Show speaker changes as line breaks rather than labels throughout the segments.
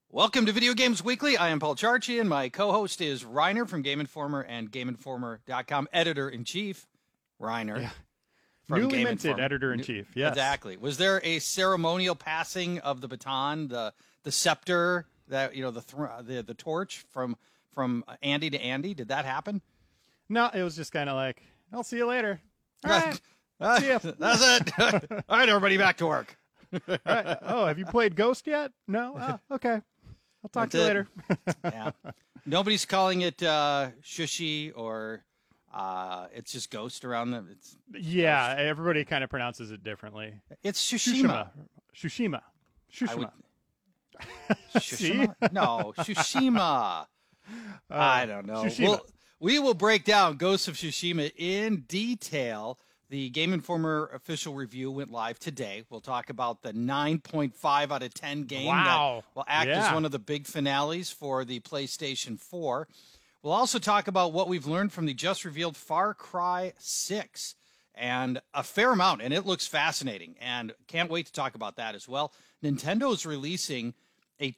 Welcome to Video Games Weekly. I am Paul Charchi, and my co-host is Reiner from Game Informer and GameInformer.com editor-in-chief. Reiner.
Yeah.
From
Newly
Game
minted
Informer.
editor-in-chief, yes.
Exactly. Was there a ceremonial passing of the baton, the scepter, that the torch from Andy to Andy? Did that happen?
No, it was just kind of like, I'll see you later. All right. See ya.
That's it. All right, everybody, back to work.
All right. Oh, have you played Ghost yet? No? Oh, okay. I'll talk to you later.
Yeah. Nobody's calling it Shushi or it's just Ghost around them.
Yeah, everybody kind of pronounces it differently.
It's Tsushima.
Tsushima.
Tsushima. No, Tsushima. I don't know. We will break down Ghost of Tsushima in detail. The Game Informer official review went live today. We'll talk about the 9.5 out of 10 game that will act as one of the big finales for the PlayStation 4. We'll also talk about what we've learned from the just revealed Far Cry 6 and a fair amount, and it looks fascinating, and can't wait to talk about that as well. Nintendo's releasing a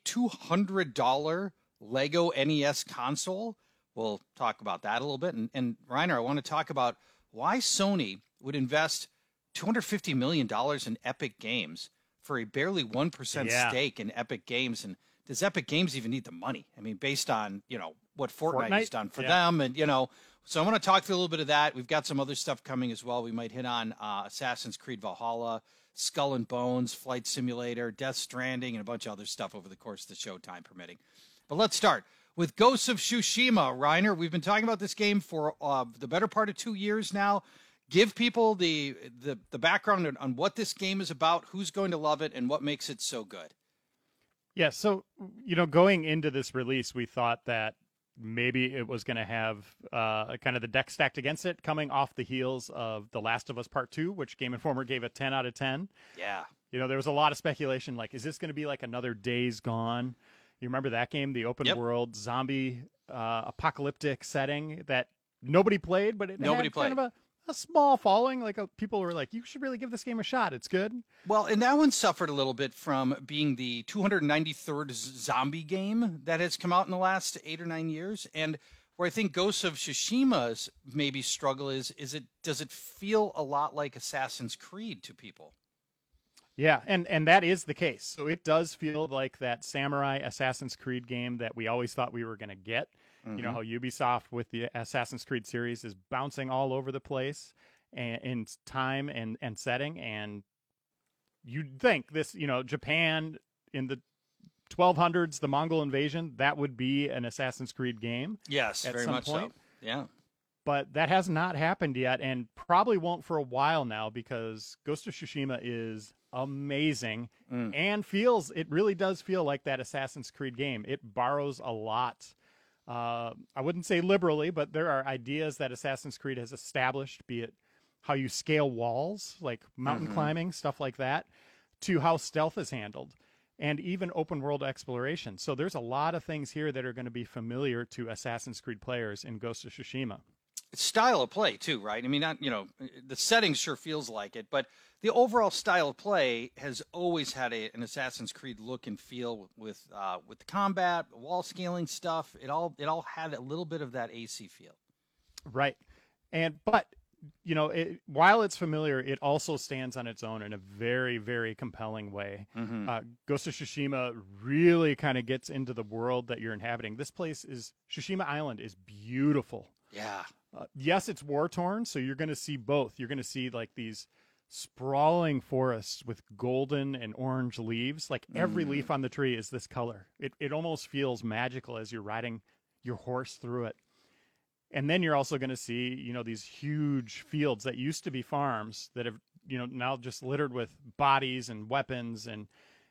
$200 Lego NES console. We'll talk about that a little bit. And Reiner, I want to talk about why Sony would invest $250 million in Epic Games for a barely 1% stake in Epic Games. And does Epic Games even need the money? I mean, based on, what Fortnite has done for them. And, so I want to talk through a little bit of that. We've got some other stuff coming as well. We might hit on Assassin's Creed Valhalla, Skull and Bones, Flight Simulator, Death Stranding, and a bunch of other stuff over the course of the show, time permitting. But let's start with Ghosts of Tsushima. Reiner, we've been talking about this game for the better part of 2 years now. Give people the background on what this game is about, who's going to love it, and what makes it so good.
Yeah, so, going into this release, we thought that maybe it was going to have kind of the deck stacked against it, coming off the heels of The Last of Us Part 2, which Game Informer gave a 10 out of 10.
Yeah.
There was a lot of speculation, like, is this going to be like another Days Gone? You remember that game, the open world zombie apocalyptic setting that nobody played, but it had kind of a small following. Like people were like, you should really give this game a shot. It's good.
Well, and that one suffered a little bit from being the 293rd zombie game that has come out in the last 8 or 9 years. And where I think Ghost of Tsushima's maybe struggle is does it feel a lot like Assassin's Creed to people?
Yeah, and that is the case. So it does feel like that samurai Assassin's Creed game that we always thought we were going to get. Mm-hmm. You know how Ubisoft with the Assassin's Creed series is bouncing all over the place in time and setting. And you'd think this, Japan in the 1200s, the Mongol invasion, that would be an Assassin's Creed game.
Yes,
at
very
some
much
point.
So. Yeah.
But that has not happened yet and probably won't for a while now because Ghost of Tsushima is amazing and it really does feel like that Assassin's Creed game. It borrows a lot. I wouldn't say liberally, but there are ideas that Assassin's Creed has established, be it how you scale walls, like mountain climbing, stuff like that, to how stealth is handled, and even open world exploration. So there's a lot of things here that are going to be familiar to Assassin's Creed players in Ghost of Tsushima.
Style of play too, right? I mean, the setting sure feels like it, but the overall style of play has always had an Assassin's Creed look and feel with the combat, wall scaling stuff. It all had a little bit of that AC feel,
right? But while it's familiar, it also stands on its own in a very, very compelling way. Ghost of Tsushima really kind of gets into the world that you're inhabiting. This place Tsushima Island is beautiful.
Yeah.
Yes, it's war-torn, so you're going to see both. You're going to see like these sprawling forests with golden and orange leaves. Like every leaf on the tree is this color. It almost feels magical as you're riding your horse through it. And then you're also going to see, these huge fields that used to be farms that have, now just littered with bodies and weapons and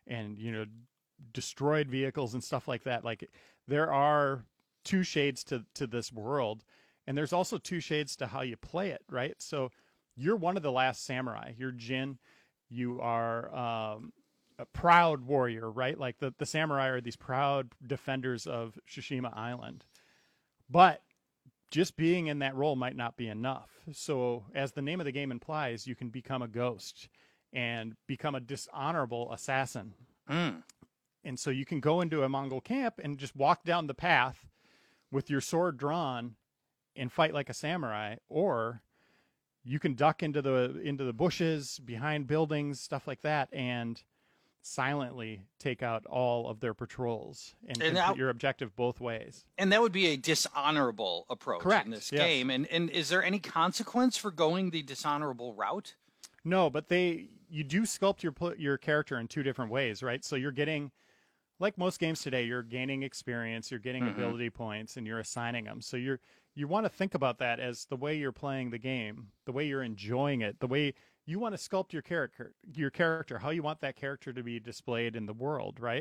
destroyed vehicles and stuff like that. Like there are two shades to this world. And there's also two shades to how you play it, right? So you're one of the last samurai. You're Jin. You are a proud warrior, right? Like the samurai are these proud defenders of Tsushima Island. But just being in that role might not be enough. So as the name of the game implies, you can become a ghost and become a dishonorable assassin. And so you can go into a Mongol camp and just walk down the path with your sword drawn and fight like a samurai, or you can duck into the bushes behind buildings, stuff like that, and silently take out all of their patrols and complete your objective both ways.
And that would be a dishonorable approach.
Correct.
In this game. And is there any consequence for going the dishonorable route?
No, but you do sculpt your character in two different ways, right? So you're getting, like most games today, you're gaining experience, you're getting ability points, and you're assigning them. So you want to think about that as the way you're playing the game, the way you're enjoying it, the way you want to sculpt your character, how you want that character to be displayed in the world, right?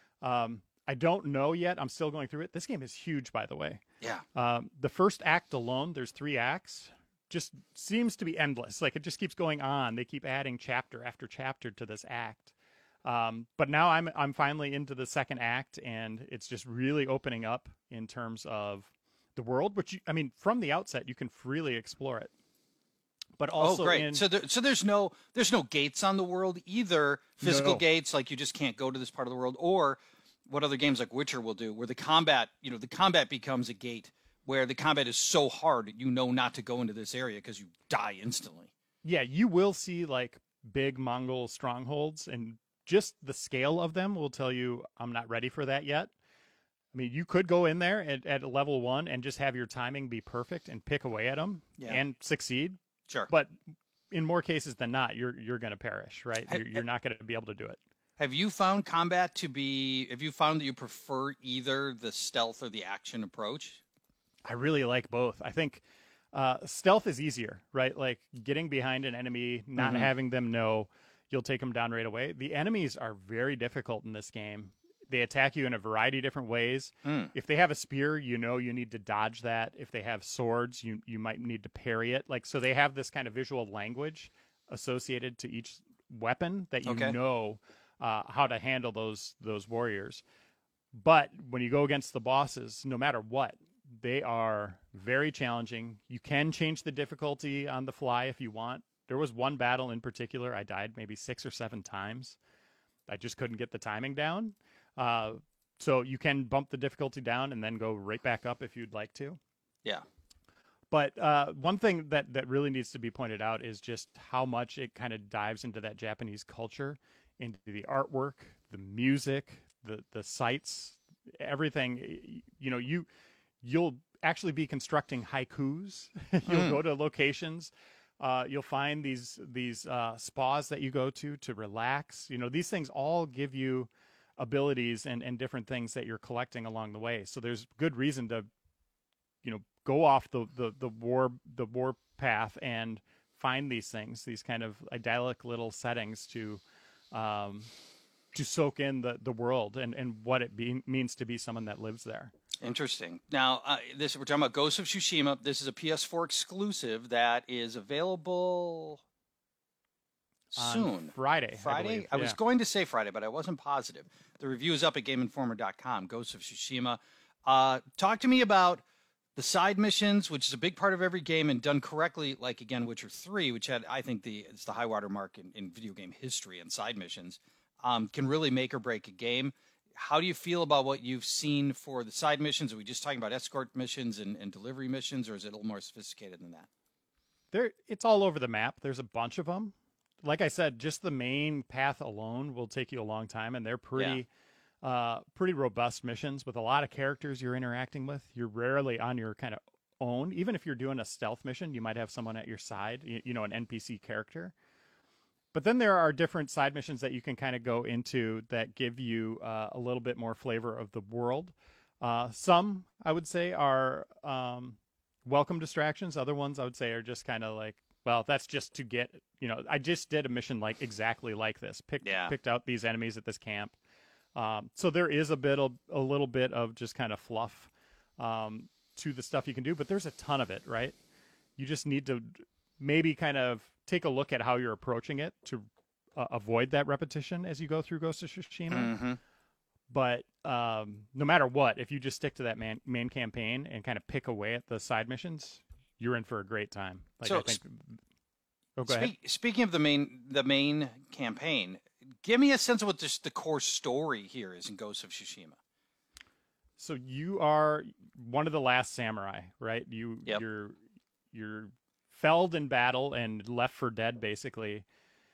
I don't know yet. I'm still going through it. This game is huge, by the way.
Yeah.
The first act alone, there's 3 acts, just seems to be endless. Like, it just keeps going on. They keep adding chapter after chapter to this act. But now I'm finally into the second act, and it's just really opening up in terms of the world, which from the outset you can freely explore it. But also,
great. So there's no gates on the world, either physical gates, like you just can't go to this part of the world, or what other games like Witcher will do, where the combat becomes a gate, where the combat is so hard not to go into this area because you die instantly.
Yeah, you will see like big Mongol strongholds, and just the scale of them will tell you I'm not ready for that yet. I mean, you could go in there at level 1 and just have your timing be perfect and pick away at them and succeed.
Sure.
But in more cases than not, you're going to perish, right? You're not going to be able to do it.
Have you found combat have you found that you prefer either the stealth or the action approach?
I really like both. I think stealth is easier, right? Like getting behind an enemy, not having them know you'll take them down right away. The enemies are very difficult in this game. They attack you in a variety of different ways. If they have a spear, you need to dodge that. If they have swords, you might need to parry it. Like, so they have this kind of visual language associated to each weapon that know how to handle those warriors. But when you go against the bosses, no matter what, they are very challenging. You can change the difficulty on the fly if you want. There was one battle in particular, I died maybe 6 or 7 times. I just couldn't get the timing down. So you can bump the difficulty down and then go right back up if you'd like to.
Yeah.
But one thing that really needs to be pointed out is just how much it kind of dives into that Japanese culture, into the artwork, the music, the sights, everything. You'll actually be constructing haikus. You'll go to locations. You'll find these spas that you go to relax. These things all give you abilities and different things that you're collecting along the way. So there's good reason to, go off the war path and find these things, these kind of idyllic little settings to soak in the world and what it means to be someone that lives there.
Interesting. Now, we're talking about Ghost of Tsushima. This is a PS4 exclusive that is available soon.
On Friday.
I was going to say Friday, but I wasn't positive. The review is up at GameInformer.com. Ghost of Tsushima. Talk to me about the side missions, which is a big part of every game and done correctly, like, again, Witcher 3, which had, I think, it's the high water mark in video game history, and side missions can really make or break a game. How do you feel about what you've seen for the side missions? Are we just talking about escort missions and delivery missions, or is it a little more sophisticated than that?
It's all over the map. There's a bunch of them. Like I said, just the main path alone will take you a long time, and they're pretty robust missions with a lot of characters you're interacting with. You're rarely on your kind of own. Even if you're doing a stealth mission, you might have someone at your side, an NPC character. But then there are different side missions that you can kind of go into that give you a little bit more flavor of the world. Some, I would say, are welcome distractions. Other ones, I would say, are just kind of like, well, that's just to get, I just did a mission exactly like this. Picked out these enemies at this camp. So there is a little bit of just kind of fluff to the stuff you can do, but there's a ton of it, right? You just need to maybe kind of take a look at how you're approaching it to avoid that repetition as you go through Ghost of Tsushima.
Mm-hmm.
But no matter what, if you just stick to that main campaign and kind of pick away at the side missions, you're in for a great time. Go ahead.
Speaking of the main campaign, give me a sense of what the core story here is in Ghost of Tsushima.
So you are one of the last samurai, right? You're felled in battle and left for dead, basically.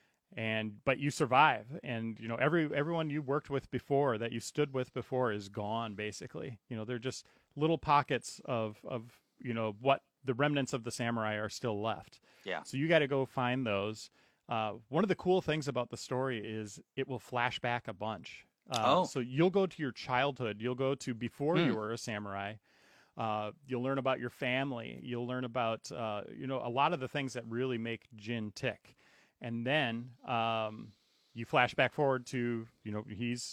But you survive, and everyone you worked with before, that you stood with before, is gone, basically. They're just little pockets of what the remnants of the samurai are still left.
Yeah.
So you got to go find those. One of the cool things about the story is it will flash back a bunch. So you'll go to your childhood. You'll go to before you were a samurai. You'll learn about your family. You'll learn about a lot of the things that really make Jin tick. And then you flash back forward to, he's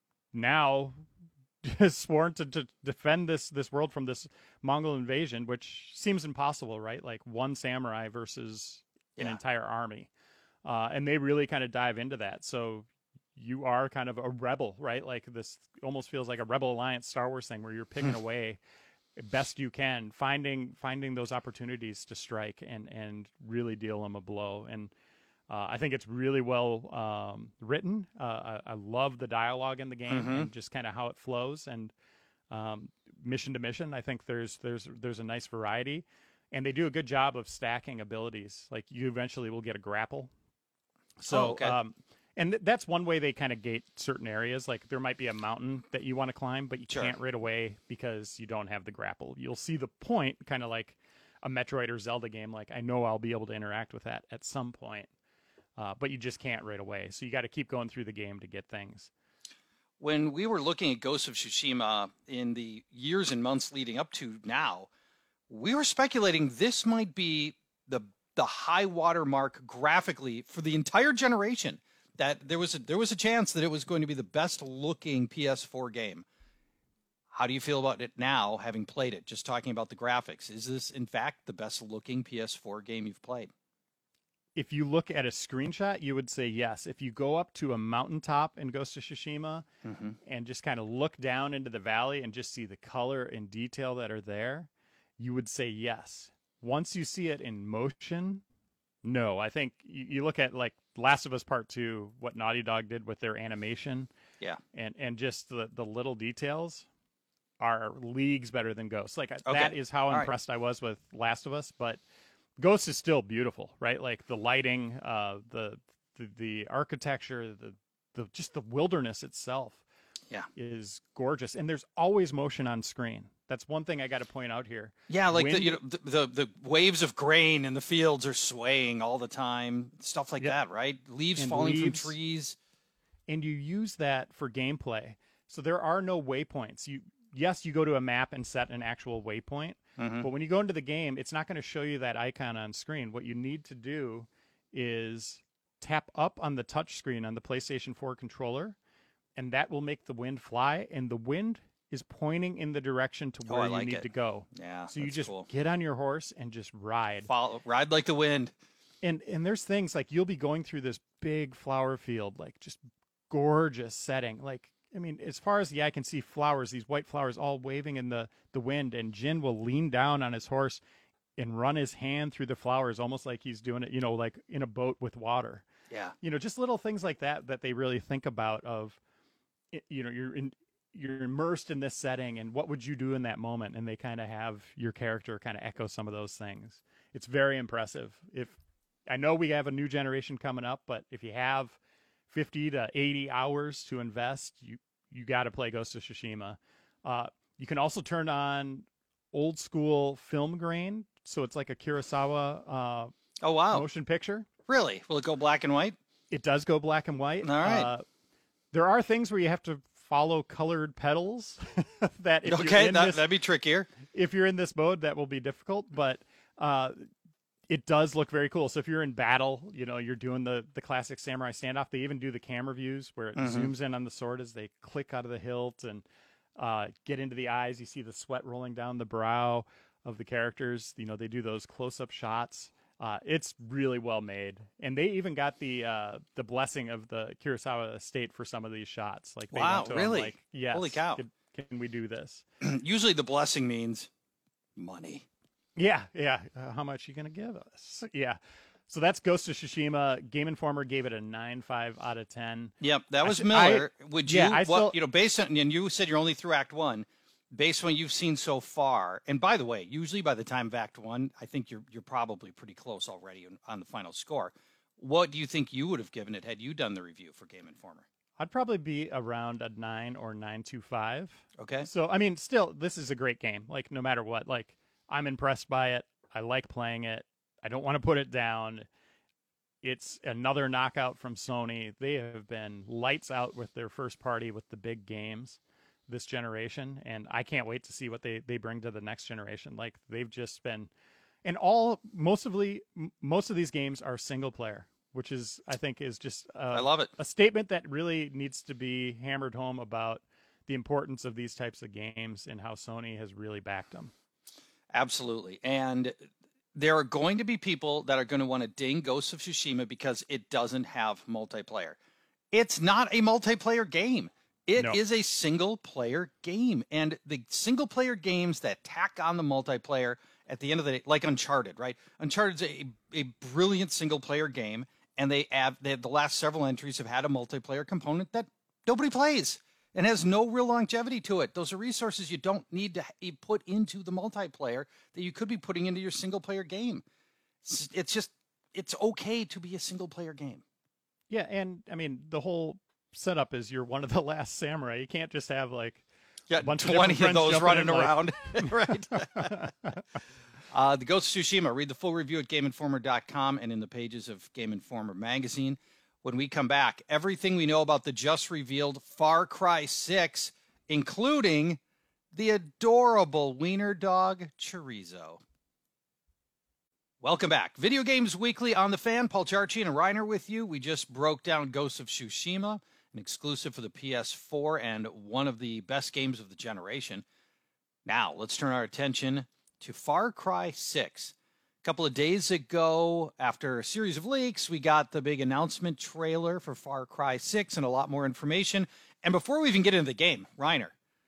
now sworn to defend this world from this Mongol invasion, which seems impossible, right? Like one samurai versus an entire army. And they really kind of dive into that. So you are kind of a rebel, right? Like this almost feels like a Rebel Alliance Star Wars thing where you're picking away best you can, finding those opportunities to strike and really deal them a blow. And I think it's really well written. I love the dialogue in the game and just kind of how it flows. And mission to mission, I think there's a nice variety, and they do a good job of stacking abilities. Like you eventually will get a grapple. So, and that's one way they kind of gate certain areas. Like there might be a mountain that you want to climb, but you can't right away because you don't have the grapple. You'll see the point, kind of like a Metroid or Zelda game. Like I know I'll be able to interact with that at some point. But you just can't right away. So you got to keep going through the game to get things.
When we were looking at Ghost of Tsushima in the years and months leading up to now, we were speculating this might be the high water mark graphically for the entire generation. That there was a chance that it was going to be the best looking PS4 game. How do you feel about it now, having played it? Just talking about the graphics, is this in fact the best looking PS4 game you've played?
If you look at a screenshot, you would say yes. If you go up to a mountaintop in Ghost of Tsushima and just kind of look down into the valley and just see the color and detail that are there, you would say yes. Once you see it in motion, no. I think you look at like Last of Us Part 2, what Naughty Dog did with their animation, and just the little details are leagues better than Ghost. Like that is how impressed I was with Last of Us, but Ghost is still beautiful, right? Like the lighting, the architecture, the just the wilderness itself, is gorgeous. And there's always motion on screen. That's one thing I got to point out here.
Yeah, like the waves of grain in the fields are swaying all the time, stuff like that, right? Leaves falling from trees,
and you use that for gameplay. So there are no waypoints. You go to a map and set an actual waypoint. But when you go into the game, it's not going to show you that icon on screen. What you need to do is tap up on the touch screen on the PlayStation 4 controller, and that will make the wind fly, and the wind is pointing in the direction to where you need to go.
Yeah,
so you just get on your horse and just ride.
Ride like the wind.
And there's things like you'll be going through this big flower field, like just gorgeous setting. Like, I mean, as far as the eye can see, flowers, these white flowers all waving in the wind, and Jin will lean down on his horse and run his hand through the flowers almost like he's doing it, like in a boat with water.
Yeah.
Just little things like that they really think about of, you're immersed in this setting, and what would you do in that moment? And they kind of have your character kind of echo some of those things. It's very impressive. I know we have a new generation coming up, but if you have 50 to 80 hours to invest, you got to play Ghost of Tsushima. You can also turn on old school film grain, so it's like a Kurosawa motion picture.
Really? Will it go black and white?
It does go black and white.
All right.
There are things where you have to follow colored pedals that if
that'd be trickier.
If you're in this mode, that will be difficult, but it does look very cool. So if you're in battle, you're doing the classic samurai standoff. They even do the camera views where it zooms in on the sword as they click out of the hilt and get into the eyes. You see the sweat rolling down the brow of the characters. They do those close-up shots. It's really well made, and they even got the blessing of the Kurosawa estate for some of these shots. Like, they went to
really?
Him, like, yes,
holy cow!
Can we do this?
Usually, the blessing means money.
Yeah. How much are you gonna give us? Yeah. So that's Ghost of Tsushima. Game Informer gave it a 9.5 out of 10.
Yep, that was Miller. Would you, based on, and you said you're only through Act 1, based on what you've seen so far, and by the way, usually by the time of Act 1, I think you're probably pretty close already on the final score. What do you think you would have given it had you done the review for Game Informer?
I'd probably be around a 9 or 9.25.
Okay.
So, I mean, still, this is a great game. Like, no matter what, like, I'm impressed by it. I like playing it. I don't want to put it down. It's another knockout from Sony. They have been lights out with their first party with the big games this generation, and I can't wait to see what they bring to the next generation. Like, they've just been, and most of these games are single player, which is, I think, is just
I love it.
A statement that really needs to be hammered home about the importance of these types of games and how Sony has really backed them.
Absolutely. And there are going to be people that are going to want to ding Ghost of Tsushima because it doesn't have multiplayer. It's not a multiplayer game. It is a single-player game. And the single-player games that tack on the multiplayer at the end of the day, like Uncharted, right? Uncharted's a brilliant single-player game, and they have the last several entries have had a multiplayer component that nobody plays and has no real longevity to it. Those are resources you don't need to put into the multiplayer that you could be putting into your single-player game. It's okay to be a single-player game.
Yeah, and, I mean, the whole setup is you're one of the last samurai. You can't just have, like, a bunch
20 of those running
in,
around. Right. The Ghost of Tsushima, read the full review at GameInformer.com and in the pages of Game Informer magazine. When we come back, everything we know about the just revealed Far Cry 6, including the adorable wiener dog Chorizo. Welcome back. Video Games Weekly on the Fan. Paul Charchi and Reiner with you. We just broke down Ghost of Tsushima, an exclusive for the PS4 and one of the best games of the generation. Now, let's turn our attention to Far Cry 6. A couple of days ago, after a series of leaks, we got the big announcement trailer for Far Cry 6 and a lot more information. And before we even get into the game, Reiner,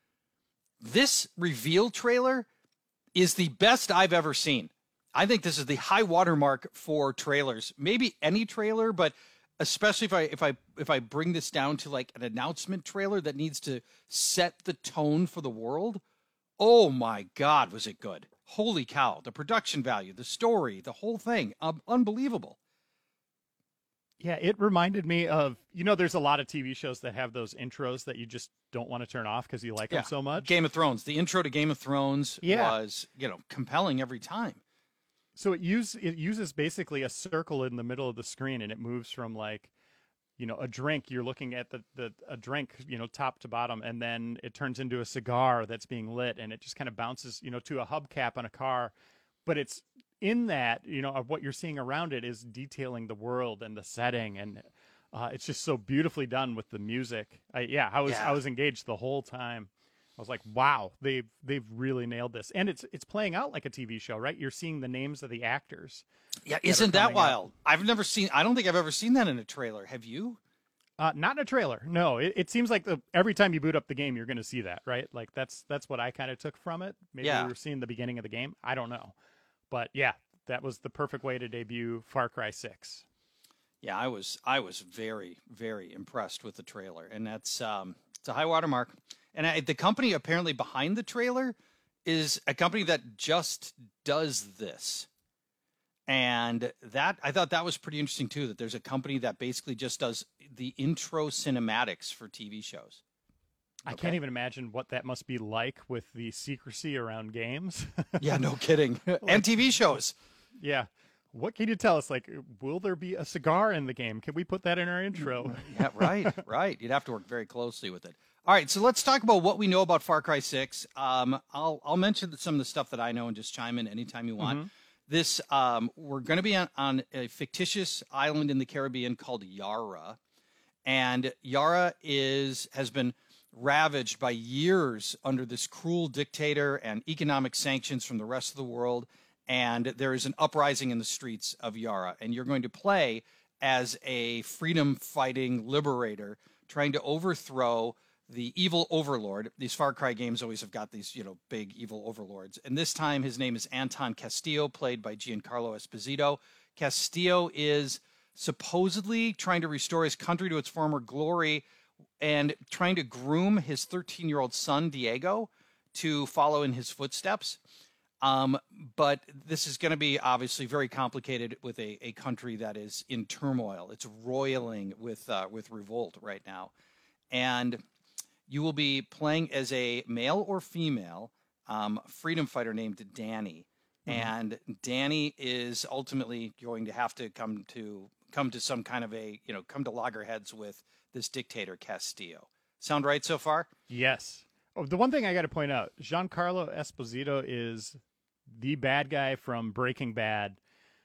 this reveal trailer is the best I've ever seen. I think this is the high watermark for trailers. Maybe any trailer, but especially if I bring this down to like an announcement trailer that needs to set the tone for the world. Oh my God, was it good? Holy cow. The production value, the story, the whole thing. Unbelievable.
Yeah, it reminded me of, there's a lot of TV shows that have those intros that you just don't want to turn off because you like them so much.
Game of Thrones. The intro to Game of Thrones was, compelling every time.
So it uses basically a circle in the middle of the screen, and it moves from like, a drink. You're looking at a drink, top to bottom, and then it turns into a cigar that's being lit, and it just kind of bounces, to a hubcap on a car. But it's in that, of what you're seeing around it is detailing the world and the setting, and it's just so beautifully done with the music. I was engaged the whole time. I was like, wow, they've really nailed this. And it's playing out like a TV show, right? You're seeing the names of the actors.
Yeah, isn't that wild? I don't think I've ever seen that in a trailer. Have you?
Not in a trailer. No, it seems like every time you boot up the game, you're going to see that, right? Like that's what I kind of took from it. Maybe we were seeing the beginning of the game. I don't know. But yeah, that was the perfect way to debut Far Cry 6.
Yeah, I was very, very impressed with the trailer. And that's it's a high watermark. And the company apparently behind the trailer is a company that just does this. And that I thought that was pretty interesting, too, that there's a company that basically just does the intro cinematics for TV shows.
I can't even imagine what that must be like with the secrecy around games.
Yeah, no kidding. And TV shows.
Yeah. What can you tell us? Like, will there be a cigar in the game? Can we put that in our intro?
Yeah, right. You'd have to work very closely with it. All right, so let's talk about what we know about Far Cry 6. I'll mention some of the stuff that I know and just chime in anytime you want. Mm-hmm. This we're going to be on a fictitious island in the Caribbean called Yara, and Yara has been ravaged by years under this cruel dictator and economic sanctions from the rest of the world. And there is an uprising in the streets of Yara, and you're going to play as a freedom-fighting liberator trying to overthrow the evil overlord. These Far Cry games always have got these, big evil overlords. And this time his name is Anton Castillo, played by Giancarlo Esposito. Castillo is supposedly trying to restore his country to its former glory and trying to groom his 13-year-old son, Diego, to follow in his footsteps. But this is going to be obviously very complicated with a country that is in turmoil. It's roiling with revolt right now. And you will be playing as a male or female freedom fighter named Danny. Mm-hmm. And Danny is ultimately going to have to come to some kind of come to loggerheads with this dictator Castillo. Sound right so far?
Yes. Oh, the one thing I got to point out, Giancarlo Esposito is the bad guy from Breaking Bad,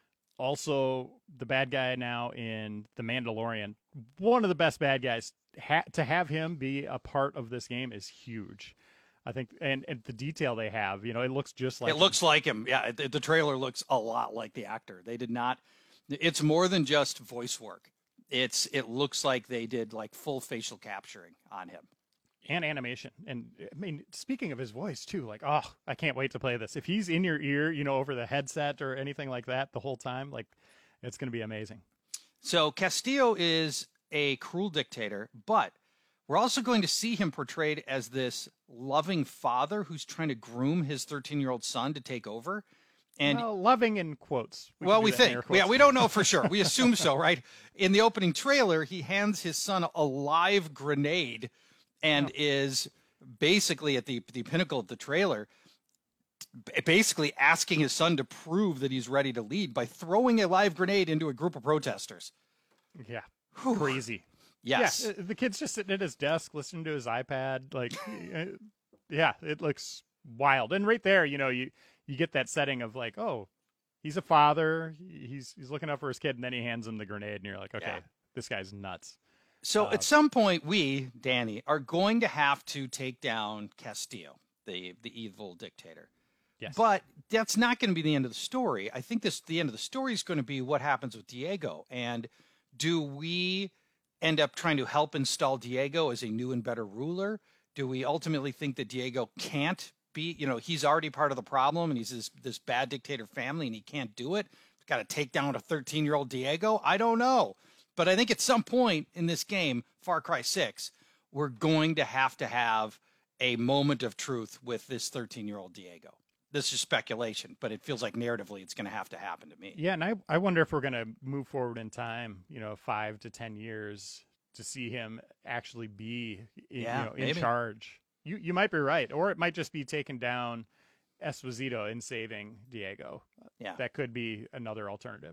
also the bad guy now in The Mandalorian. One of the best bad guys. To have him be a part of this game is huge. I think, and the detail they have, it looks just like
it looks like him. Yeah, the trailer looks a lot like the actor. They did not. It's more than just voice work. It looks like they did like full facial capturing on him.
And animation. And I mean, speaking of his voice too, like, oh, I can't wait to play this. If he's in your ear, over the headset or anything like that the whole time, like, it's going to be amazing.
So Castillo is a cruel dictator, but we're also going to see him portrayed as this loving father who's trying to groom his 13-year-old son to take over. And
loving in quotes.
We think. Yeah, we don't know for sure. We assume so, right? In the opening trailer, he hands his son a live grenade and is basically at the pinnacle of the trailer, basically asking his son to prove that he's ready to lead by throwing a live grenade into a group of protesters.
Yeah. Crazy.
Yes.
Yeah, the kid's just sitting at his desk listening to his iPad. Like, yeah, it looks wild. And right there, you get that setting of like, oh, he's a father. He's looking out for his kid, and then he hands him the grenade, and you're like, okay, This guy's nuts.
So at some point, we, Danny, are going to have to take down Castillo, the evil dictator.
Yes.
But that's not going to be the end of the story. I think the end of the story is going to be what happens with Diego. And do we end up trying to help install Diego as a new and better ruler? Do we ultimately think that Diego can't be, he's already part of the problem and he's this bad dictator family and he can't do it? We've got to take down a 13-year-old Diego? I don't know. But I think at some point in this game, Far Cry 6, we're going to have a moment of truth with this 13-year-old Diego. This is speculation, but it feels like narratively it's going to have to happen to me.
Yeah, and I wonder if we're going to move forward in time, 5 to 10 years to see him actually be in charge. You might be right, or it might just be taking down Esposito and saving Diego.
Yeah.
That could be another alternative.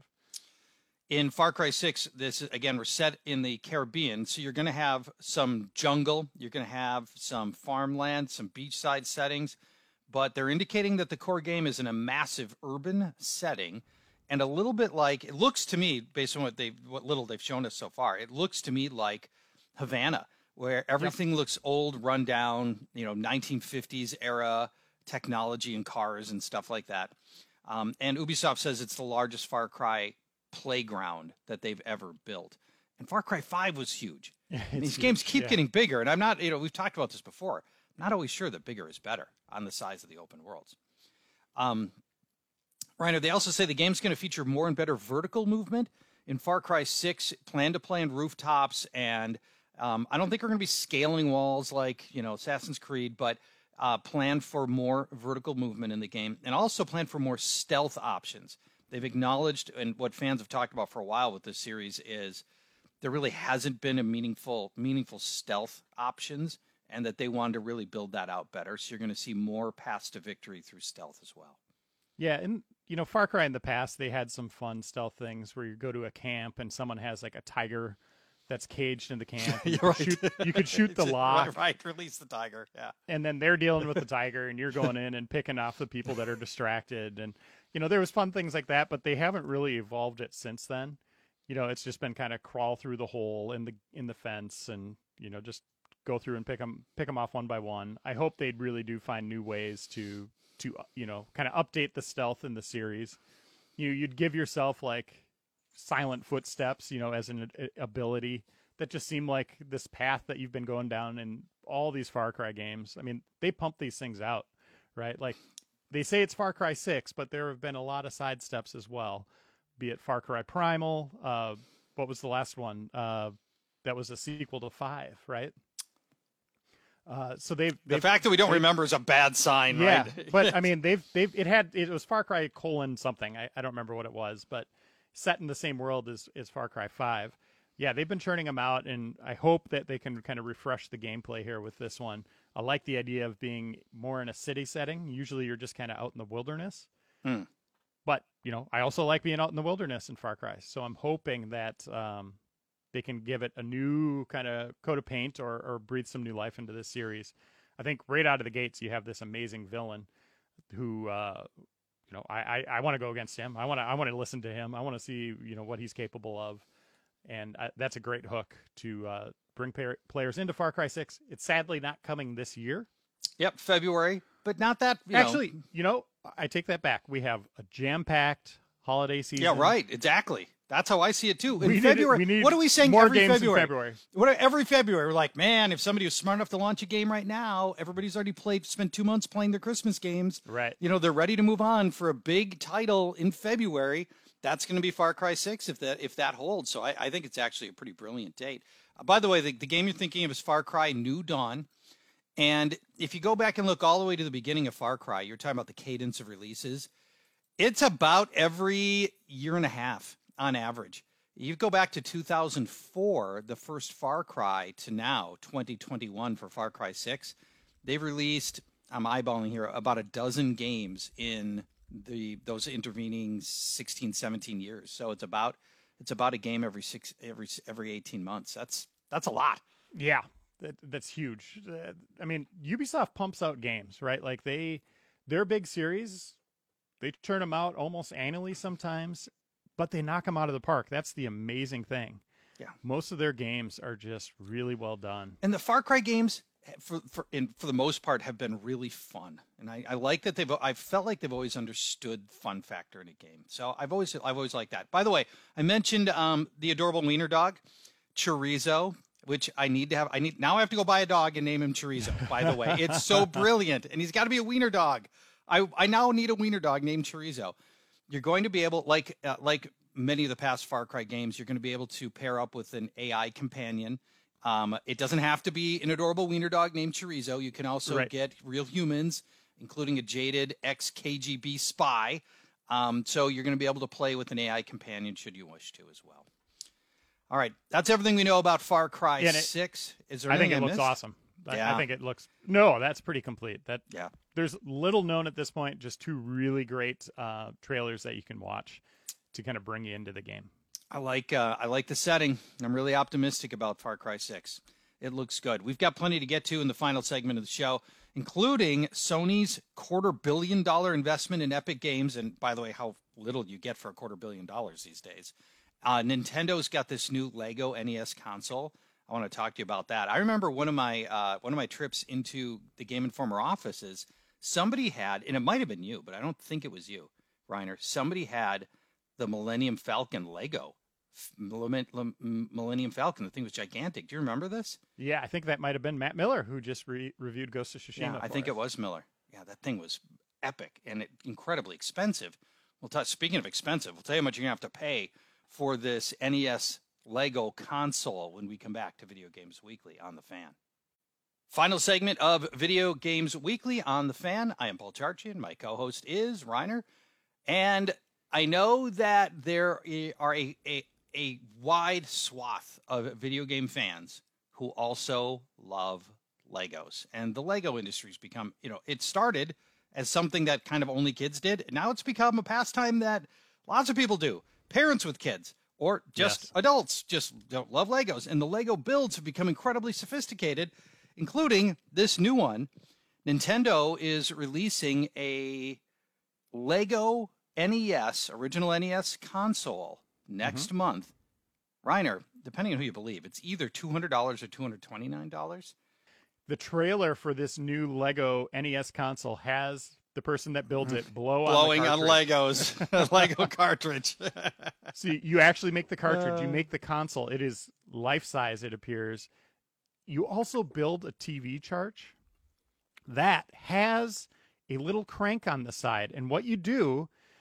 In Far Cry 6, we're set in the Caribbean, so you're going to have some jungle, you're going to have some farmland, some beachside settings, but they're indicating that the core game is in a massive urban setting, and a little bit like, it looks to me, based on what little they've shown us so far, it looks to me like Havana, where everything looks old, run down, 1950s era technology and cars and stuff like that. And Ubisoft says it's the largest Far Cry playground that they've ever built. And Far Cry 5 was huge. These games keep getting bigger, and I'm not, we've talked about this before. I'm not always sure that bigger is better on the size of the open worlds. Reiner, they also say the game's going to feature more and better vertical movement. In Far Cry 6, plan to play on rooftops, and I don't think we're going to be scaling walls like, Assassin's Creed, but plan for more vertical movement in the game, and also plan for more stealth options. They've acknowledged, and what fans have talked about for a while with this series is there really hasn't been a meaningful stealth options, and that they wanted to really build that out better. So you're going to see more paths to victory through stealth as well.
Yeah, and Far Cry in the past, they had some fun stealth things where you go to a camp and someone has like a tiger that's caged in the camp.
You're right.
You could shoot the lock.
Right, release the tiger, yeah.
And then they're dealing with the tiger, and you're going in and picking off the people that are distracted. And, there was fun things like that, but they haven't really evolved it since then. It's just been kind of crawl through the hole in the fence and, just go through and pick them off one by one. I hope they really do find new ways to kind of update the stealth in the series. You'd give yourself like silent footsteps, as an ability that just seem like this path that you've been going down in all these Far Cry games. I mean, they pump these things out, right? Like they say it's Far Cry 6, but there have been a lot of side steps as well. be it Far Cry Primal. What was the last one? That was a sequel to 5, right? So
the fact that we don't remember is a bad sign,
yeah,
right?
But I mean, it was Far Cry : something. I don't remember what it was, but set in the same world as Far Cry 5. Yeah, they've been churning them out, and I hope that they can kind of refresh the gameplay here with this one. I like the idea of being more in a city setting. Usually you're just kind of out in the wilderness. But, I also like being out in the wilderness in Far Cry. So I'm hoping that they can give it a new kind of coat of paint or breathe some new life into this series. I think right out of the gates, you have this amazing villain who, I want to go against him. I want to listen to him. I want to see, what he's capable of. And that's a great hook to bring players into Far Cry 6. It's sadly not coming this year.
Yep, February, but not that.
Actually, I take that back. We have a jam-packed holiday season.
Yeah, right. Exactly. That's how I see it too. In
February,
what are we saying
more
every
games
February?
In February?
Every February, we're like, man, if somebody was smart enough to launch a game right now, everybody's already spent 2 months playing their Christmas games.
Right.
They're ready to move on for a big title in February. That's going to be Far Cry 6 if that holds. So I think it's actually a pretty brilliant date. By the way, the game you're thinking of is Far Cry New Dawn. And if you go back and look all the way to the beginning of Far Cry, you're talking about the cadence of releases. It's about every year and a half on average. You go back to 2004, the first Far Cry, to now, 2021 for Far Cry 6. They've released, I'm eyeballing here, about a dozen games in those intervening 16, 17 years. So it's about a game every 18 months. That's a lot.
Yeah, that's huge. I mean, Ubisoft pumps out games, right? Like their big series, they turn them out almost annually sometimes, but they knock them out of the park. That's the amazing thing.
Yeah,
most of their games are just really well done.
And the Far Cry games, for the most part, have been really fun. And I like that I felt like they've always understood fun factor in a game. So I've always liked that. By the way, I mentioned the adorable wiener dog, Chorizo, which now I have to go buy a dog and name him Chorizo, by the way. It's so brilliant. And he's got to be a wiener dog. I now need a wiener dog named Chorizo. You're going to be able, like many of the past Far Cry games, you're going to be able to pair up with an AI companion. It doesn't have to be an adorable wiener dog named Chorizo. You can also get real humans, including a jaded ex-KGB spy. So you're going to be able to play with an AI companion should you wish to as well. All right. That's everything we know about Far Cry 6. Is there anything
I think it looks
missed?
awesome. Yeah. I think it looks... No, that's pretty complete.
Yeah.
There's little known at this point, just 2 really great trailers that you can watch to kind of bring you into the game.
I like the setting. I'm really optimistic about Far Cry 6. It looks good. We've got plenty to get to in the final segment of the show, including Sony's $250 million investment in Epic Games. And by the way, how little you get for $250 million these days. Nintendo's got this new Lego NES console. I want to talk to you about that. I remember one of my trips into the Game Informer offices. Somebody had, and it might have been you, but I don't think it was you, Reiner. Somebody had the Millennium Falcon Lego. Millennium Falcon. The thing was gigantic. Do you remember this?
Yeah, I think that might have been Matt Miller who just reviewed Ghost of Tsushima.
Yeah, I think it was Miller. Yeah, that thing was epic and incredibly expensive. Speaking of expensive, we'll tell you how much you're going to have to pay for this NES Lego console when we come back to Video Games Weekly on The Fan. Final segment of Video Games Weekly on The Fan. I am Paul Charchian. My co-host is Reiner. And I know that there are a wide swath of video game fans who also love Legos. And the Lego industry's become, it started as something that kind of only kids did. And now it's become a pastime that lots of people do. Parents with kids or just adults just don't love Legos. And the Lego builds have become incredibly sophisticated, including this new one. Nintendo is releasing a Lego NES, original NES console next month. Reiner, depending on who you believe, it's either $200 or $229.
The trailer for this new Lego NES console has the person that builds it blowing on
Legos, Lego cartridge.
See, you actually make the cartridge. You make the console. It is life-size, it appears. You also build a TV charge that has a little crank on the side. And what you do,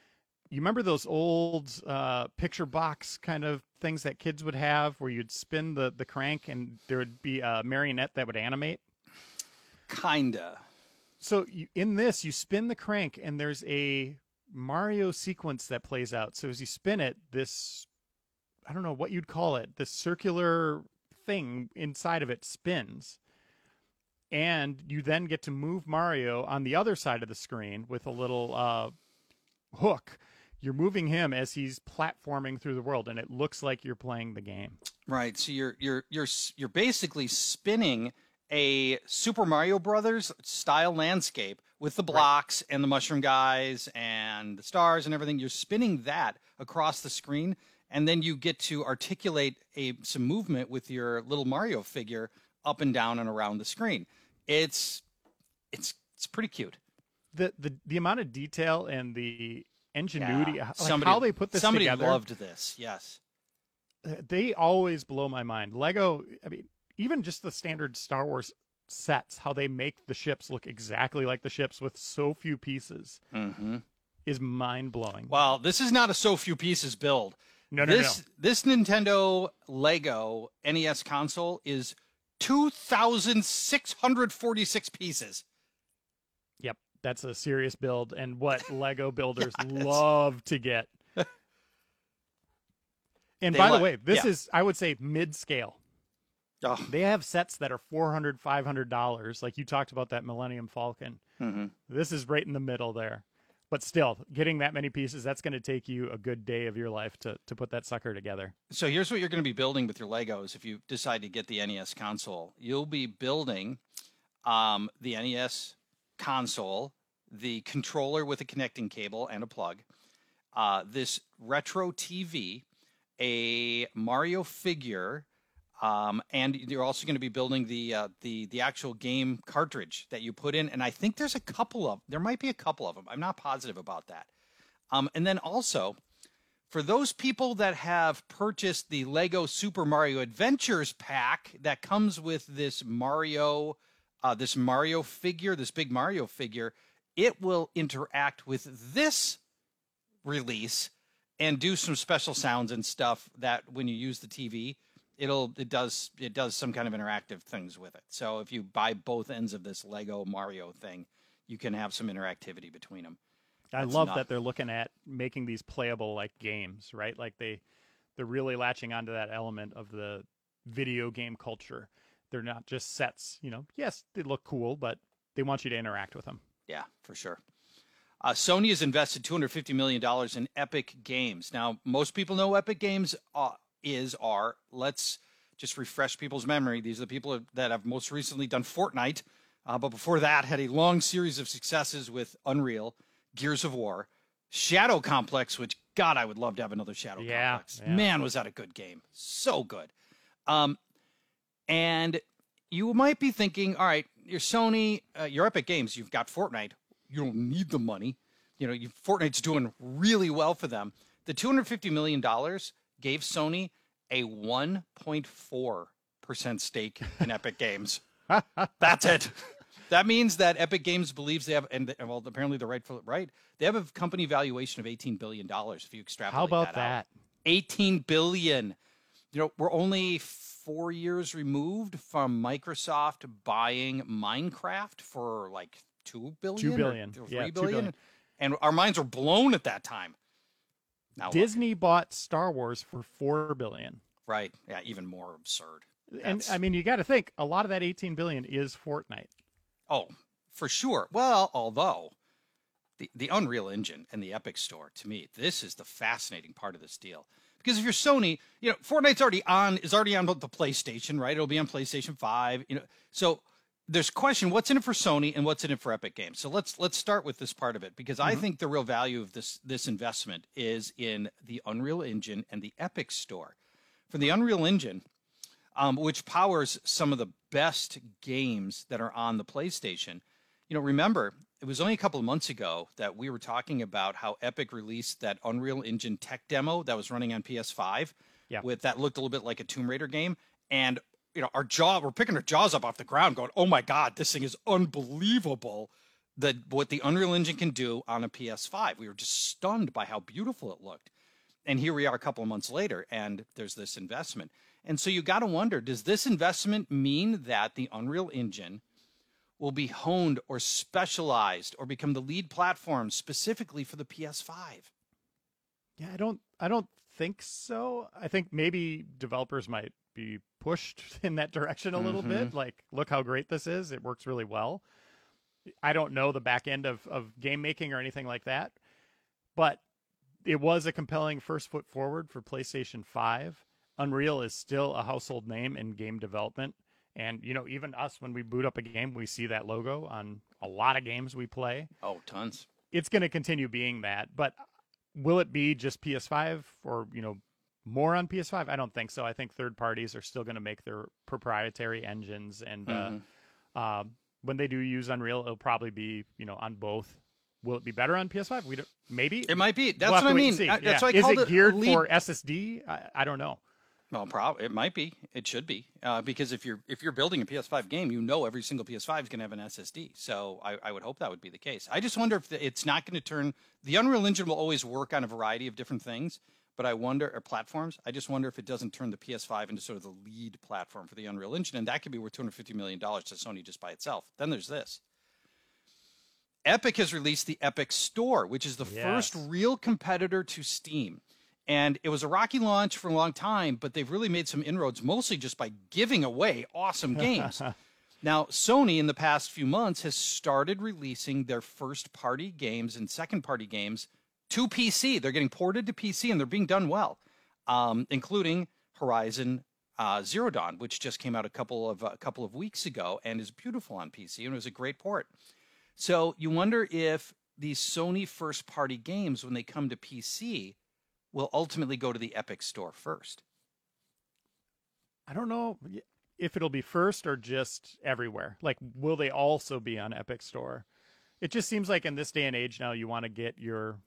You remember those old picture box kind of things that kids would have where you'd spin the crank and there would be a marionette that would animate?
Kinda.
So in this, you spin the crank and there's a Mario sequence that plays out. So as you spin it, this, I don't know what you'd call it, this circular thing inside of it spins. And you then get to move Mario on the other side of the screen with a little hook. You're moving him as he's platforming through the world, and it looks like you're playing the game.
Right. So you're basically spinning a Super Mario Brothers style landscape with the blocks and the mushroom guys and the stars and everything. You're spinning that across the screen, and then you get to articulate some movement with your little Mario figure up and down and around the screen. It's pretty cute.
The amount of detail and the ingenuity, how they put this together.
Somebody loved this, yes.
They always blow my mind. Lego, I mean, even just the standard Star Wars sets, how they make the ships look exactly like the ships with so few pieces is mind-blowing.
Well, this is not a so few pieces build.
No.
This Nintendo Lego NES console is 2,646 pieces.
Yep, that's a serious build, and what Lego builders love to get. And by the way, this is, I would say, mid-scale.
Oh.
They have sets that are $400, $500, like you talked about that Millennium Falcon. This is right in the middle there. But still, getting that many pieces, that's going to take you a good day of your life to put that sucker together.
So here's what you're going to be building with your Legos if you decide to get the NES console. You'll be building the NES console, the controller with a connecting cable and a plug, this retro TV, a Mario figure, and you're also going to be building the actual game cartridge that you put in. And I think there might be a couple of them. I'm not positive about that. And then also, for those people that have purchased the Lego Super Mario Adventures pack that comes with this Mario figure, this big Mario figure, it will interact with this release and do some special sounds and stuff that when you use the TV, it does some kind of interactive things with it. So if you buy both ends of this Lego Mario thing, you can have some interactivity between them.
I love that they're looking at making these playable like games, right? Like they're really latching onto that element of the video game culture. They're not just sets, Yes, they look cool, but they want you to interact with them.
Yeah, for sure. Sony has invested $250 million in Epic Games. Now, most people know Epic Games are. Let's just refresh people's memory. These are the people that have most recently done Fortnite, but before that had a long series of successes with Unreal, Gears of War, Shadow Complex, which, God, I would love to have another Shadow Complex. Yeah. Man, was that a good game. So good. And you might be thinking, all right, you're Sony, you're Epic Games, you've got Fortnite. You don't need the money. Fortnite's doing really well for them. The $250 million gave Sony a 1.4% stake in Epic Games. That's it. That means that Epic Games believes they have, apparently they're right. They have a company valuation of $18 billion if you extrapolate that out.
How about that?
$18 billion. We're only 4 years removed from Microsoft buying Minecraft for like $2 billion.
$2 billion.
Or $3 billion. And our minds were blown at that time. Now
Disney bought Star Wars for $4 billion.
Right. Yeah, even more absurd.
And I mean, you got to think a lot of that $18 billion is Fortnite.
Oh, for sure. Well, although the Unreal Engine and the Epic Store, to me, this is the fascinating part of this deal. Because if you're Sony, Fortnite's already on the PlayStation, right? It'll be on PlayStation 5. So there's a question: what's in it for Sony and what's in it for Epic Games? So let's start with this part of it, because I think the real value of this investment is in the Unreal Engine and the Epic Store. For the Unreal Engine, which powers some of the best games that are on the PlayStation. Remember, it was only a couple of months ago that we were talking about how Epic released that Unreal Engine tech demo that was running on PS5 with that looked a little bit like a Tomb Raider game. And, we're picking our jaws up off the ground going, oh my God, this thing is unbelievable. what the Unreal Engine can do on a PS5. We were just stunned by how beautiful it looked. And here we are a couple of months later, and there's this investment. And so you got to wonder, does this investment mean that the Unreal Engine will be honed or specialized or become the lead platform specifically for the PS5?
Yeah, I don't think so. I think maybe developers might be pushed in that direction a little bit. Like, look how great this is. It works really well. I don't know the back end of game making or anything like that, but it was a compelling first foot forward for PlayStation 5. Unreal is still a household name in game development. And, you know, even us, when we boot up a game, we see that logo on a lot of games we play.
Oh, tons.
It's going to continue being that. But will it be just PS5 or, you know, more on PS5? I don't think so. I think third parties are still going to make their proprietary engines. And when they do use Unreal, it'll probably be, you know, on both. Will it be better on PS5? We don't, maybe.
It might be. That's what I mean. That's why I called it.
Is it geared for SSD? I don't know.
Well, it might be. It should be because if you're building a PS5 game, you know every single PS5 is going to have an SSD. So I would hope that would be the case. I just wonder if it's not going to turn. The Unreal Engine will always work on a variety of different things, but I wonder, or platforms. I just wonder if it doesn't turn the PS5 into sort of the lead platform for the Unreal Engine, and that could be worth $250 million to Sony just by itself. Then there's this. Epic has released the Epic Store, which is the first real competitor to Steam. And it was a rocky launch for a long time, but they've really made some inroads, mostly just by giving away awesome games. Now, Sony in the past few months has started releasing their first-party games and second-party games to PC. They're getting ported to PC, and they're being done well, including Horizon Zero Dawn, which just came out a couple of weeks ago and is beautiful on PC, and it was a great port. So you wonder if these Sony first-party games, when they come to PC, will ultimately go to the Epic Store first.
I don't know if it'll be first or just everywhere. Like, will they also be on Epic Store? It just seems like in this day and age now, you want to get your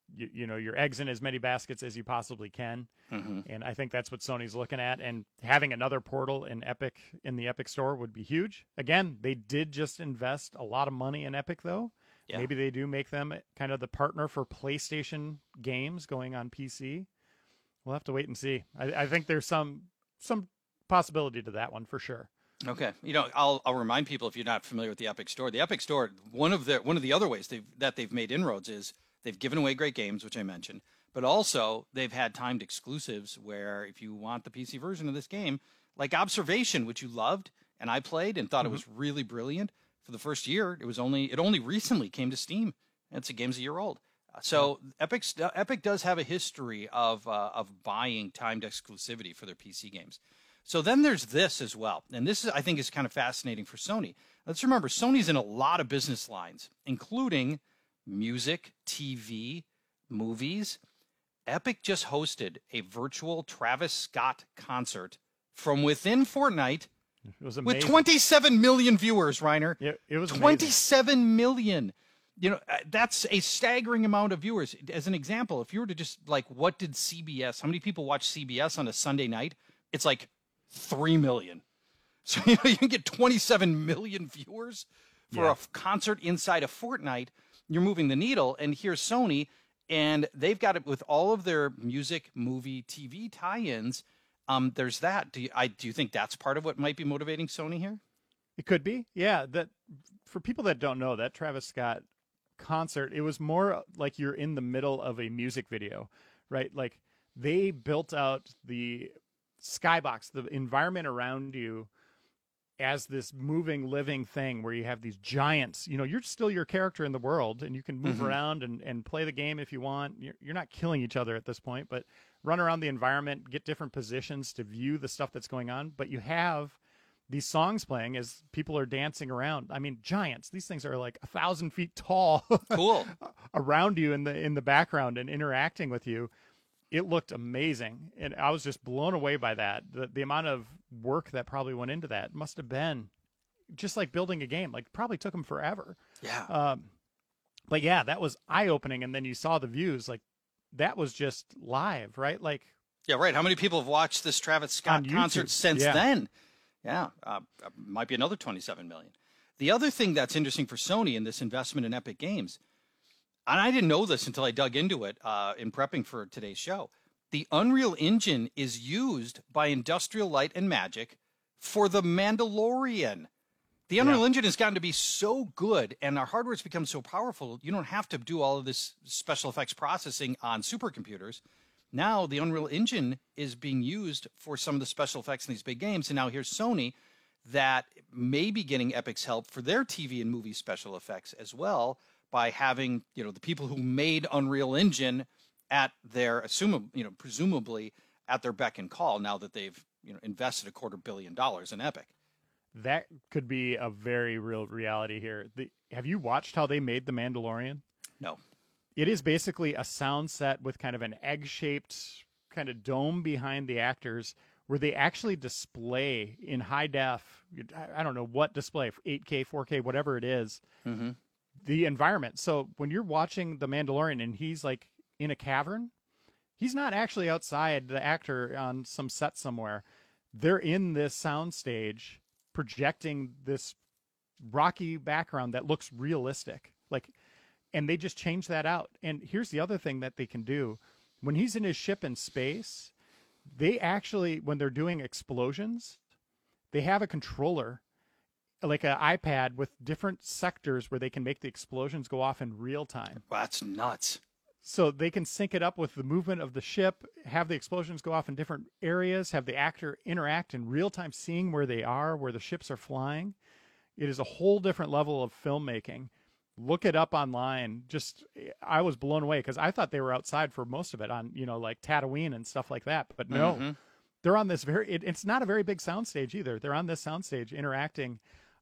eggs in as many baskets as you possibly can. And I think that's what Sony's looking at. And having another portal in the Epic Store would be huge. Again, they did just invest a lot of money in Epic, though. Yeah. Maybe they do make them kind of the partner for PlayStation games going on PC. We'll have to wait and see. I think there's some possibility to that one for sure.
Okay, I'll remind people, if you're not familiar with the Epic Store, one of the other ways that they've made inroads is they've given away great games, which I mentioned, but also they've had timed exclusives where if you want the PC version of this game, like Observation, which you loved and I played and thought it was really brilliant. For the first year, it only recently came to Steam. It's a game's a year old. So Epic does have a history of buying timed exclusivity for their PC games. So then there's this as well, and this I think is kind of fascinating for Sony. Let's remember, Sony's in a lot of business lines, including music, TV, movies. Epic just hosted a virtual Travis Scott concert from within Fortnite.
It was amazing.
With 27 million viewers, Reiner.
Yeah, it was
27
amazing.
Million. That's a staggering amount of viewers. As an example, if you were to just what did CBS, how many people watch CBS on a Sunday night? It's like 3 million. So you can get 27 million viewers for a concert inside of Fortnite. You're moving the needle. And here's Sony, and they've got it with all of their music, movie, TV tie-ins. There's that. Do you think that's part of what might be motivating Sony here?
It could be. Yeah. That for people that don't know, that Travis Scott concert, it was more like you're in the middle of a music video, right? Like they built out the skybox, the environment around you as this moving, living thing where you have these giants, you're still your character in the world and you can move around and play the game if you want. You're not killing each other at this point, but run around the environment, get different positions to view the stuff that's going on. But you have these songs playing as people are dancing around. I mean, giants. These things are like 1,000 feet tall.
Cool.
Around you in the background and interacting with you. It looked amazing, and I was just blown away by that. The amount of work that probably went into that must have been just like building a game. Like, probably took them forever.
Yeah.
But yeah, that was eye-opening, and then you saw the views. Like, that was just live, right? Like,
yeah, right. How many people have watched this Travis Scott concert since then? Yeah, might be another 27 million. The other thing that's interesting for Sony in this investment in Epic Games, and I didn't know this until I dug into it in prepping for today's show, the Unreal Engine is used by Industrial Light and Magic for The Mandalorian. The Unreal Engine has gotten to be so good, and our hardware's become so powerful, you don't have to do all of this special effects processing on supercomputers. Now the Unreal Engine is being used for some of the special effects in these big games, and now here's Sony that may be getting Epic's help for their TV and movie special effects as well by having, the people who made Unreal Engine at their, presumably at their beck and call now that they've, invested $250 million in Epic.
That could be a very real reality here. Have you watched how they made The Mandalorian?
No.
It is basically a sound set with kind of an egg-shaped kind of dome behind the actors where they actually display in high def, I don't know what display, 8K, 4K, whatever it is, the environment. So when you're watching The Mandalorian and he's like in a cavern, he's not actually outside, the actor on some set somewhere. They're in this sound stage projecting this rocky background that looks realistic. And they just change that out. And here's the other thing that they can do. When he's in his ship in space, they actually, when they're doing explosions, they have a controller, like an iPad with different sectors where they can make the explosions go off in real time.
That's nuts.
So they can sync it up with the movement of the ship, have the explosions go off in different areas, have the actor interact in real time, seeing where they are, where the ships are flying. It is a whole different level of filmmaking. Look it up online. I was blown away because I thought they were outside for most of it on, like Tatooine and stuff like that. But no, they're on this it's not a very big soundstage either. They're on this soundstage interacting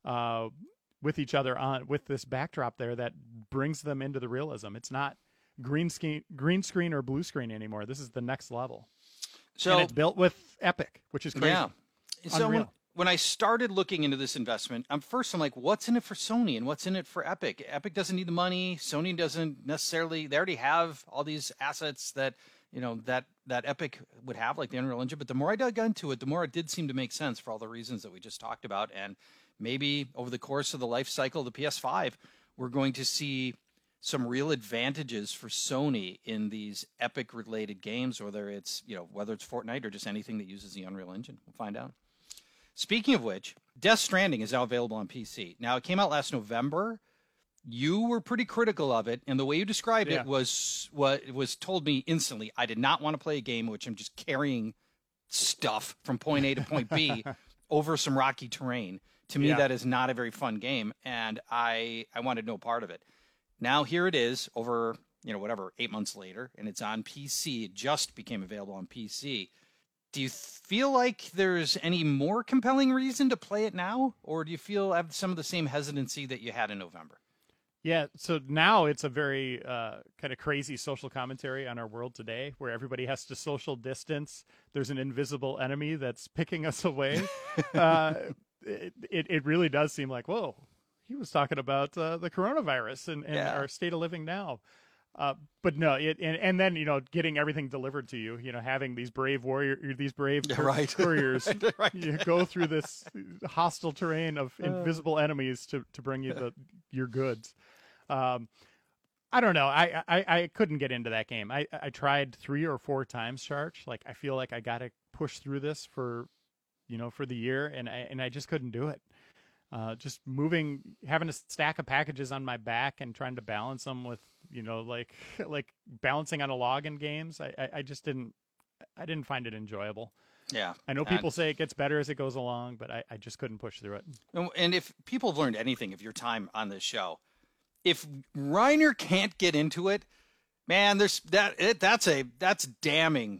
with each other with this backdrop there that brings them into the realism. It's not green screen or blue screen anymore. This is the next level.
So
and it's built with Epic, which is crazy.
Yeah. So when I started looking into this investment, I'm like, what's in it for Sony and what's in it for Epic? Epic doesn't need the money. Sony doesn't necessarily. They already have all these assets that that Epic would have, like the Unreal Engine. But the more I dug into it, the more it did seem to make sense for all the reasons that we just talked about. And maybe over the course of the life cycle of the PS5, we're going to see some real advantages for Sony in these Epic-related games, whether it's Fortnite or just anything that uses the Unreal Engine. We'll find out. Speaking of which, Death Stranding is now available on PC. Now, it came out last November. You were pretty critical of it, and the way you described it was what was told me instantly. I did not want to play a game in which I'm just carrying stuff from point A to point B over some rocky terrain. To me, that is not a very fun game, and I wanted no part of it. Now here it is over, 8 months later, and it's on PC. It just became available on PC. Do you feel like there's any more compelling reason to play it now, or do you have some of the same hesitancy that you had in November?
Yeah, so now it's a very kind of crazy social commentary on our world today where everybody has to social distance. There's an invisible enemy that's picking us away. It really does seem like, whoa, he was talking about the coronavirus and our state of living now. But no, and then, getting everything delivered to you, having these brave couriers go through this hostile terrain of invisible enemies to bring you your goods. I don't know. I couldn't get into that game. I tried 3 or 4 times, Charge. Like, I feel like I got to push through this for the year, and I just couldn't do it. Just having a stack of packages on my back and trying to balance them with, like balancing on a log in games. I just didn't find it enjoyable.
Yeah.
I know people say it gets better as it goes along, but I just couldn't push through it.
And if people have learned anything of your time on this show, if Reiner can't get into it, man, that's damning.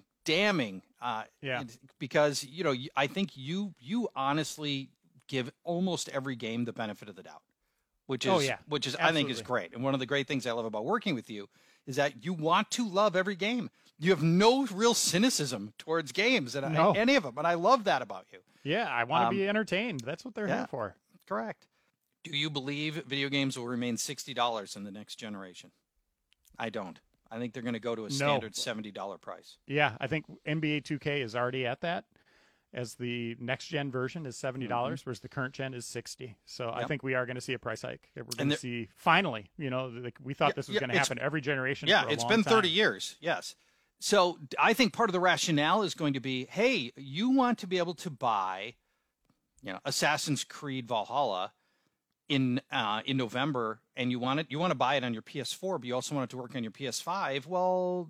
Because, I think you honestly give almost every game the benefit of the doubt, which is
Absolutely.
I think is great. And one of the great things I love about working with you is that you want to love every game. You have no real cynicism towards games and any of them. And I love that about you.
Yeah. I want to be entertained. That's what they're here for.
Correct. Do you believe video games will remain $60 in the next generation? I don't. I think they're going to go to a standard $70 price.
Yeah. I think NBA 2K is already at that. as the next gen version is $70, whereas the current gen is $60. So I think we are going to see a price hike. We're going to see finally. Like we thought this was going to happen every generation.
Yeah,
for a
it's
long
been 30
time.
years. Yes. So I think part of the rationale is going to be, hey, you want to be able to buy, Assassin's Creed Valhalla in November, and you want to buy it on your PS4, but you also want it to work on your PS5. Well,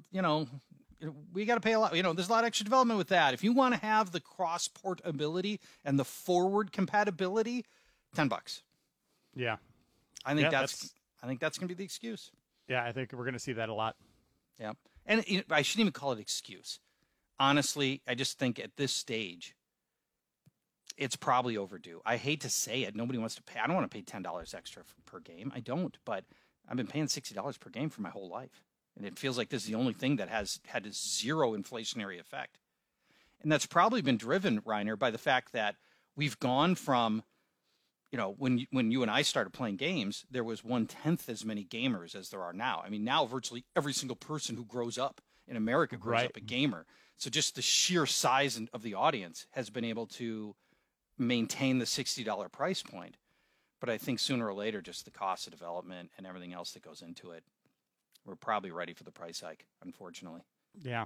we got to pay a lot. There's a lot of extra development with that. If you want to have the cross portability and the forward compatibility, $10.
Yeah,
I think that's going to be the excuse.
Yeah, I think we're going to see that a lot.
Yeah, and I shouldn't even call it excuse. Honestly, I just think at this stage, it's probably overdue. I hate to say it. Nobody wants to pay. I don't want to pay $10 extra per game. I don't, but I've been paying $60 per game for my whole life. And it feels like this is the only thing that has had a zero inflationary effect. And that's probably been driven, Reiner, by the fact that we've gone from, when you and I started playing games, there was 1/10 as many gamers as there are now. I mean, now virtually every single person who grows up in America grows up a gamer. So just the sheer size of the audience has been able to maintain the $60 price point. But I think sooner or later, just the cost of development and everything else that goes into it, we're probably ready for the price hike, unfortunately.
Yeah.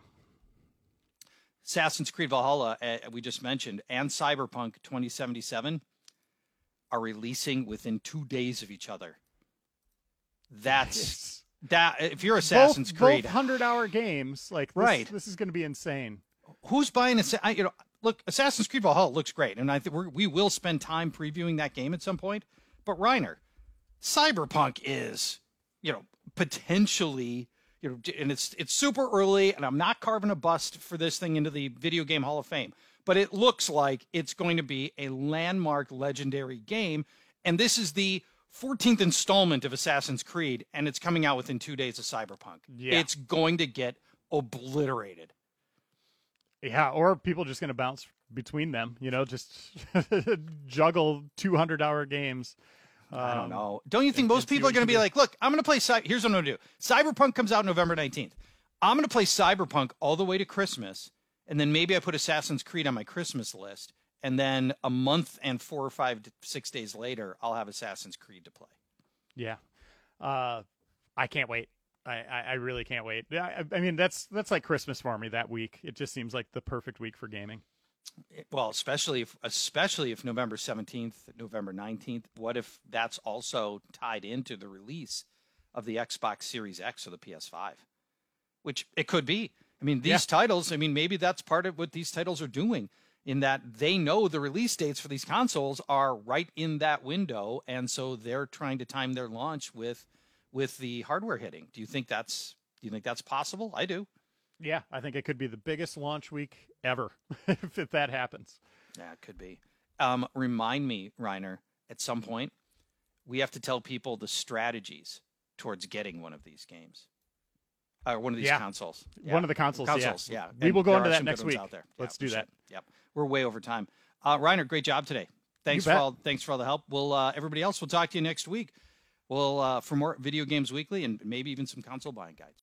Assassin's Creed Valhalla, we just mentioned, and Cyberpunk 2077 are releasing within 2 days of each other. That's that. If you're Assassin's Creed,
both 100-hour games, like this, this is going to be insane.
Who's buying look, Assassin's Creed Valhalla looks great, and I think we will spend time previewing that game at some point. But Reiner, Cyberpunk is, potentially, and it's super early, and I'm not carving a bust for this thing into the Video Game Hall of Fame, but it looks like it's going to be a landmark, legendary game, and this is the 14th installment of Assassin's Creed, and it's coming out within 2 days of Cyberpunk. Yeah. It's going to get obliterated.
Yeah, or people just going to bounce between them, just juggle 200-hour games.
I don't know. Don't you think most people are going to be like, look, I'm going to play here's what I'm going to do. Cyberpunk comes out November 19th. I'm going to play Cyberpunk all the way to Christmas, and then maybe I put Assassin's Creed on my Christmas list, and then a month and 4 or 5 to 6 days later, I'll have Assassin's Creed to play.
Yeah. I can't wait. I really can't wait. I mean, that's like Christmas for me that week. It just seems like the perfect week for gaming.
Well, especially if November 17th, November 19th, what if that's also tied into the release of the Xbox Series X or the PS5, which it could be. I mean, these titles, maybe that's part of what these titles are doing, in that they know the release dates for these consoles are right in that window. And so they're trying to time their launch with the hardware hitting. Do you think that's possible? I do.
Yeah, I think it could be the biggest launch week ever if that happens.
Yeah, it could be. Remind me, Reiner, at some point, we have to tell people the strategies towards getting one of these games. One of these consoles.
Yeah. One of the consoles,
yeah.
We will go into that next week. Let's do that.
Yep. We're way over time. Reiner, great job today. Thanks for all the help. We'll everybody else, we'll talk to you next week. We'll for more Video Games Weekly and maybe even some console buying guides.